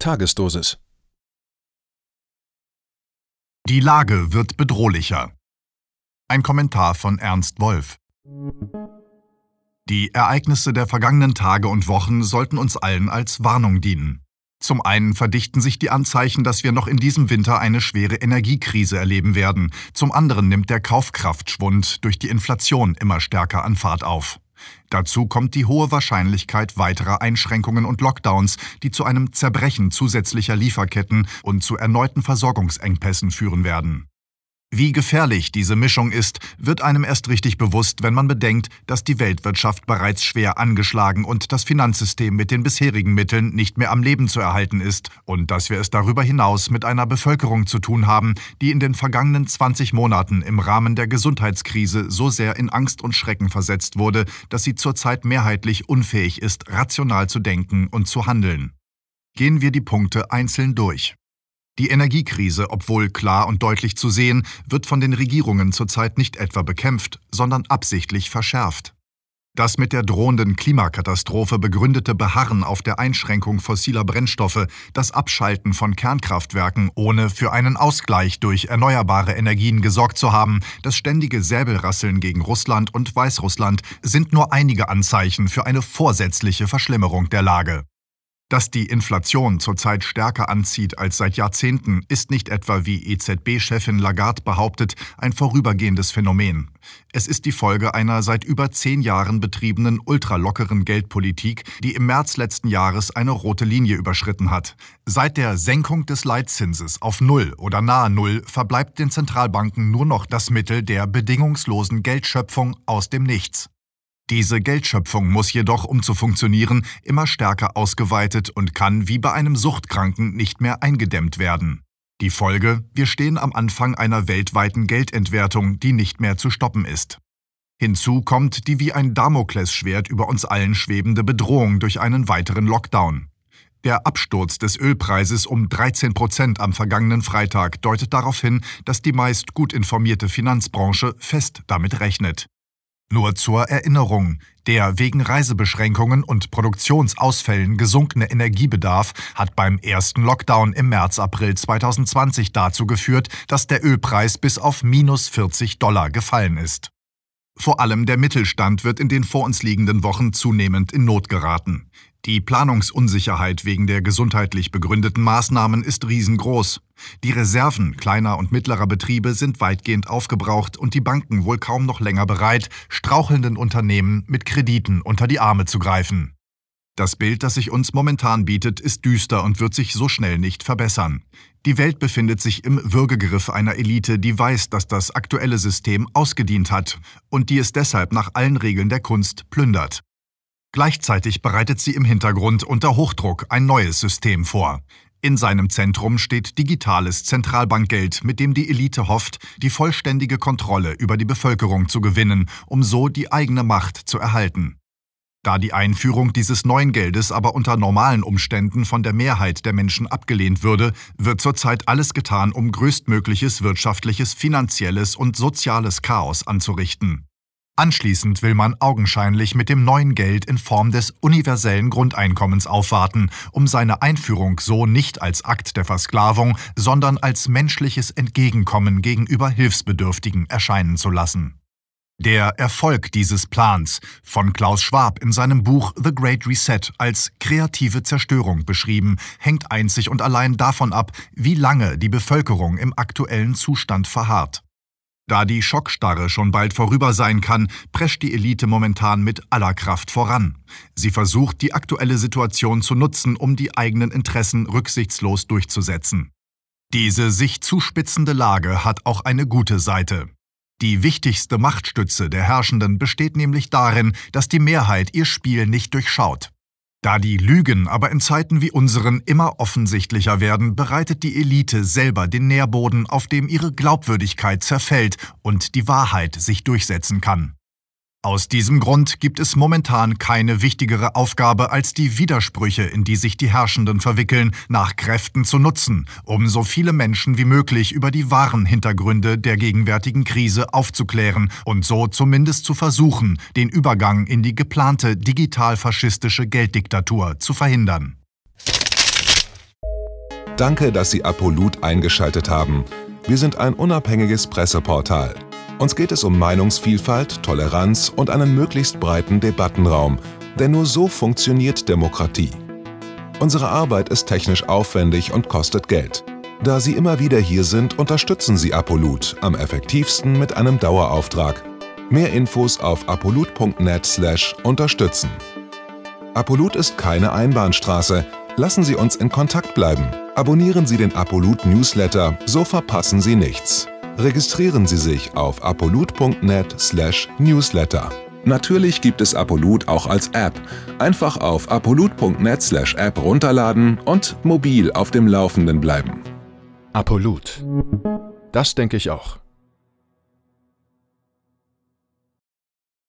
Tagesdosis. Die Lage wird bedrohlicher. Ein Kommentar von Ernst Wolf. Die Ereignisse der vergangenen Tage und Wochen sollten uns allen als Warnung dienen. Zum einen verdichten sich die Anzeichen, dass wir noch in diesem Winter eine schwere Energiekrise erleben werden. Zum anderen nimmt der Kaufkraftschwund durch die Inflation immer stärker an Fahrt auf. Dazu kommt die hohe Wahrscheinlichkeit weiterer Einschränkungen und Lockdowns, die zu einem Zerbrechen zusätzlicher Lieferketten und zu erneuten Versorgungsengpässen führen werden. Wie gefährlich diese Mischung ist, wird einem erst richtig bewusst, wenn man bedenkt, dass die Weltwirtschaft bereits schwer angeschlagen und das Finanzsystem mit den bisherigen Mitteln nicht mehr am Leben zu erhalten ist und dass wir es darüber hinaus mit einer Bevölkerung zu tun haben, die in den vergangenen 20 Monaten im Rahmen der Gesundheitskrise so sehr in Angst und Schrecken versetzt wurde, dass sie zurzeit mehrheitlich unfähig ist, rational zu denken und zu handeln. Gehen wir die Punkte einzeln durch. Die Energiekrise, obwohl klar und deutlich zu sehen, wird von den Regierungen zurzeit nicht etwa bekämpft, sondern absichtlich verschärft. Das mit der drohenden Klimakatastrophe begründete Beharren auf der Einschränkung fossiler Brennstoffe, das Abschalten von Kernkraftwerken, ohne für einen Ausgleich durch erneuerbare Energien gesorgt zu haben, das ständige Säbelrasseln gegen Russland und Weißrussland sind nur einige Anzeichen für eine vorsätzliche Verschlimmerung der Lage. Dass die Inflation zurzeit stärker anzieht als seit Jahrzehnten, ist nicht etwa, wie EZB-Chefin Lagarde behauptet, ein vorübergehendes Phänomen. Es ist die Folge einer seit über 10 Jahren betriebenen ultralockeren Geldpolitik, die im März letzten Jahres eine rote Linie überschritten hat. Seit der Senkung des Leitzinses auf Null oder nahe Null verbleibt den Zentralbanken nur noch das Mittel der bedingungslosen Geldschöpfung aus dem Nichts. Diese Geldschöpfung muss jedoch, um zu funktionieren, immer stärker ausgeweitet und kann wie bei einem Suchtkranken nicht mehr eingedämmt werden. Die Folge: Wir stehen am Anfang einer weltweiten Geldentwertung, die nicht mehr zu stoppen ist. Hinzu kommt die wie ein Damoklesschwert über uns allen schwebende Bedrohung durch einen weiteren Lockdown. Der Absturz des Ölpreises um 13% am vergangenen Freitag deutet darauf hin, dass die meist gut informierte Finanzbranche fest damit rechnet. Nur zur Erinnerung: Der wegen Reisebeschränkungen und Produktionsausfällen gesunkene Energiebedarf hat beim ersten Lockdown im März-April 2020 dazu geführt, dass der Ölpreis bis auf -$40 gefallen ist. Vor allem der Mittelstand wird in den vor uns liegenden Wochen zunehmend in Not geraten. Die Planungsunsicherheit wegen der gesundheitlich begründeten Maßnahmen ist riesengroß. Die Reserven kleiner und mittlerer Betriebe sind weitgehend aufgebraucht und die Banken wohl kaum noch länger bereit, strauchelnden Unternehmen mit Krediten unter die Arme zu greifen. Das Bild, das sich uns momentan bietet, ist düster und wird sich so schnell nicht verbessern. Die Welt befindet sich im Würgegriff einer Elite, die weiß, dass das aktuelle System ausgedient hat und die es deshalb nach allen Regeln der Kunst plündert. Gleichzeitig bereitet sie im Hintergrund unter Hochdruck ein neues System vor. In seinem Zentrum steht digitales Zentralbankgeld, mit dem die Elite hofft, die vollständige Kontrolle über die Bevölkerung zu gewinnen, um so die eigene Macht zu erhalten. Da die Einführung dieses neuen Geldes aber unter normalen Umständen von der Mehrheit der Menschen abgelehnt würde, wird zurzeit alles getan, um größtmögliches wirtschaftliches, finanzielles und soziales Chaos anzurichten. Anschließend will man augenscheinlich mit dem neuen Geld in Form des universellen Grundeinkommens aufwarten, um seine Einführung so nicht als Akt der Versklavung, sondern als menschliches Entgegenkommen gegenüber Hilfsbedürftigen erscheinen zu lassen. Der Erfolg dieses Plans, von Klaus Schwab in seinem Buch The Great Reset als kreative Zerstörung beschrieben, hängt einzig und allein davon ab, wie lange die Bevölkerung im aktuellen Zustand verharrt. Da die Schockstarre schon bald vorüber sein kann, prescht die Elite momentan mit aller Kraft voran. Sie versucht, die aktuelle Situation zu nutzen, um die eigenen Interessen rücksichtslos durchzusetzen. Diese sich zuspitzende Lage hat auch eine gute Seite. Die wichtigste Machtstütze der Herrschenden besteht nämlich darin, dass die Mehrheit ihr Spiel nicht durchschaut. Da die Lügen aber in Zeiten wie unseren immer offensichtlicher werden, bereitet die Elite selber den Nährboden, auf dem ihre Glaubwürdigkeit zerfällt und die Wahrheit sich durchsetzen kann. Aus diesem Grund gibt es momentan keine wichtigere Aufgabe, als die Widersprüche, in die sich die Herrschenden verwickeln, nach Kräften zu nutzen, um so viele Menschen wie möglich über die wahren Hintergründe der gegenwärtigen Krise aufzuklären und so zumindest zu versuchen, den Übergang in die geplante digital-faschistische Gelddiktatur zu verhindern. Danke, dass Sie Apolut eingeschaltet haben. Wir sind ein unabhängiges Presseportal. Uns geht es um Meinungsvielfalt, Toleranz und einen möglichst breiten Debattenraum, denn nur so funktioniert Demokratie. Unsere Arbeit ist technisch aufwendig und kostet Geld. Da Sie immer wieder hier sind, unterstützen Sie Apolut am effektivsten mit einem Dauerauftrag. Mehr Infos auf apolut.net/unterstützen. Apolut ist keine Einbahnstraße. Lassen Sie uns in Kontakt bleiben. Abonnieren Sie den Apolut Newsletter, so verpassen Sie nichts. Registrieren Sie sich auf apolut.net/newsletter. Natürlich gibt es Apolut auch als App. Einfach auf apolut.net/app runterladen und mobil auf dem Laufenden bleiben. Apolut. Das denke ich auch.